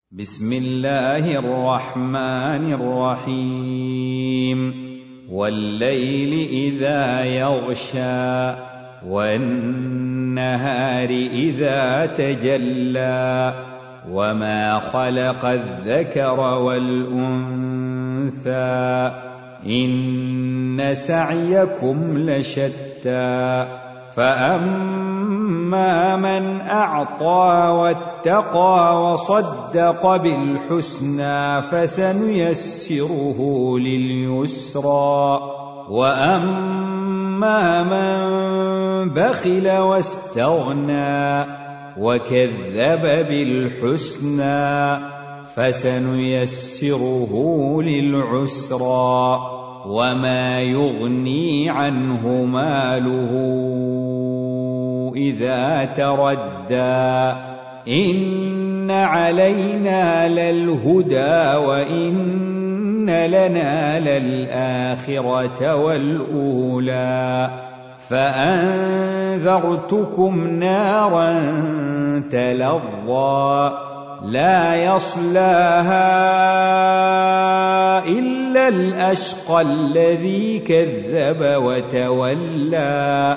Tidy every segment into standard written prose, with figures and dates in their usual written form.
بسم الله الرحمن الرحيم والليل إذا يغشى والنهار إذا تجلى وما خلق الذكر والأنثى إن سعيكم لشتى فأما من أعطى واتقى وصدق بالحسنى فسنيسره لليسرى وأما من بخل واستغنى وكذب بالحسنى فسنيسره للعسرى وما يغني عنه ماله إذا تردى إن علينا للهدى وإن لنا للآخرة والأولى فأنذرتكم نارا تلظى لا يصلاها إلا الأشقى الذي كذب وتولى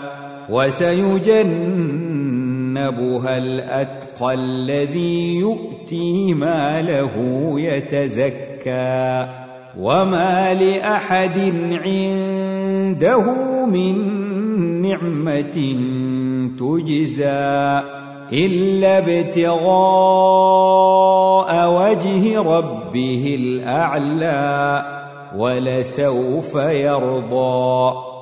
وسيجنبها الأتقى الذي يؤتي ماله يتزكى وما لأحد عنده من نعمة تجزى إلا ابتغاء وجه ربه الأعلى ولسوف يرضى